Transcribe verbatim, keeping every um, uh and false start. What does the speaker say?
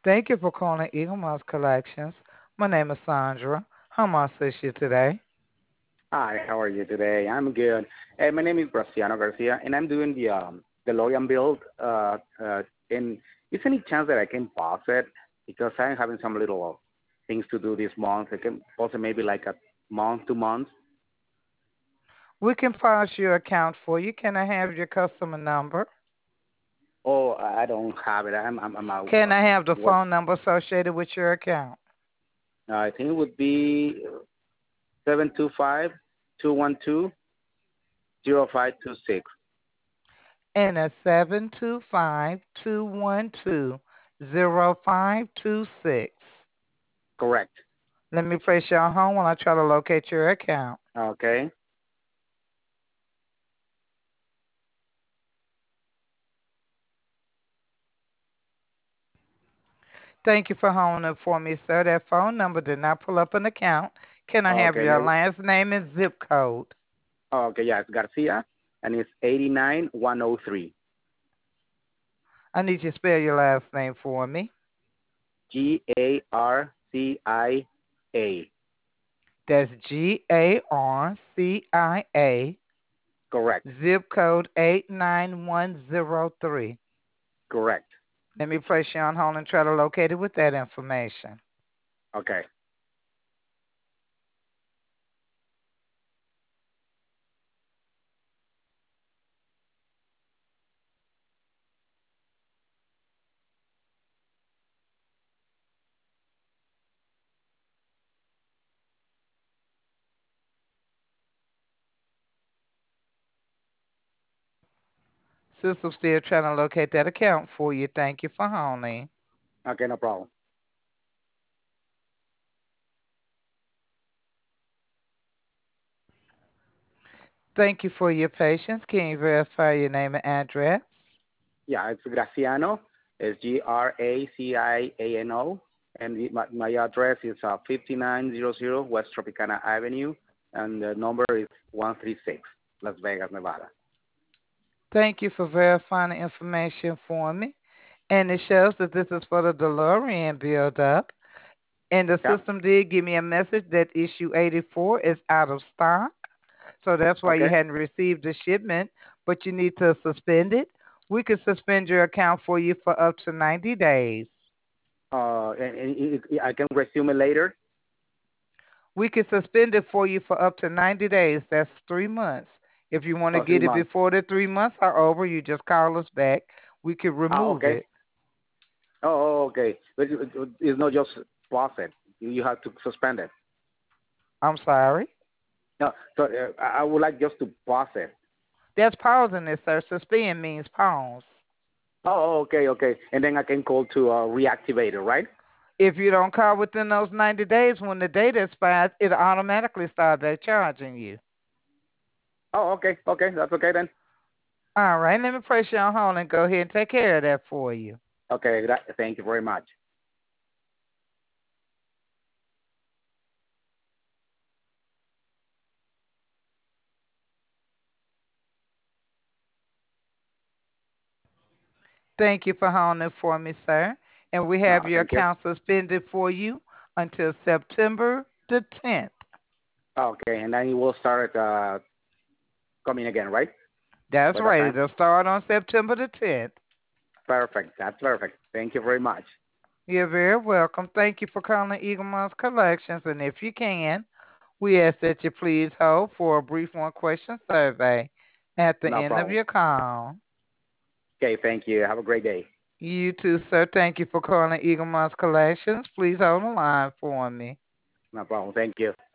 Thank you for calling Eagle Mouse Collections. My name is Sandra. How may I assist you today? Hi, how are you today? I'm good. Uh, my name is Graciano Garcia, and I'm doing the um, the Logan build. Uh, uh, and is any chance that I can pause it because I'm having some little things to do this month? I can pause it maybe like a month, two months. We can pause your account for you. Can I have your customer number? Oh, I I don't have it. I'm I'm, I'm a, Can I have the what? phone number associated with your account? Uh, I think it would be seven two five two one two zero five two six. And a seven two five, two one two, zero five two six. Correct. Let me place you on hold while I try to locate your account. Okay. Thank you for holding for me, sir. That phone number did not pull up an account. Can I have Okay. your Maybe. last name and zip code? Okay. Yeah, it's Garcia, and it's eighty nine one oh three. I need you to spell your last name for me. G A R C I A. That's G A R C I A. Correct. Zip code eight nine one zero three. Correct. Let me place you on hold and try to locate it with that information. Okay. Sister, still trying to locate that account for you. Thank you for holding. Okay, no problem. Thank you for your patience. Can you verify your name and address? Yeah, it's Graciano. It's G R A C I A N O. And the, my, my address is uh, fifty-nine hundred West Tropicana Avenue. And the number is one three six, Las Vegas, Nevada. Thank you for verifying the information for me. And it shows that this is for the DeLorean build up. And the Yeah. system did give me a message that issue eighty-four is out of stock. So that's why you Okay. hadn't received the shipment, but you need to suspend it. We could suspend your account for you for up to ninety days. Uh, and, and it, it- I can resume it later. We could suspend it for you for up to ninety days. That's three months. If you want to Oh, three get it months. before the three months are over, you just call us back. We could Ah, remove okay. it. Oh, oh, okay. But it- it- it's not just pause it. You have to suspend it. I'm sorry. No, so uh, I I would like just to pause it. That's pausing it, sir. Suspend means pause. Oh, okay, okay. And then I can call to uh, reactivate it, right? If you don't call within those ninety days, when the data expires, it'll automatically start there charging you. Oh, okay, okay. That's okay then. All right, let me place you on hold and go ahead and take care of that for you. Okay, gra- thank you very much. Thank you for holding for me, sir. And we No, have your thank you. account suspended for you until September the tenth. Okay, and then it will start uh, coming again, right? That's By that right. time? It'll start on September the tenth. Perfect. That's perfect. Thank you very much. You're very welcome. Thank you for calling Eagle Mouse Collections. And if you can, we ask that you please hold for a brief one question survey at the No end of problem. your call. Okay, thank you. Have a great day. You too, sir. Thank you for calling Eagle Mouse Collections. Please hold the line for me. No problem. Thank you.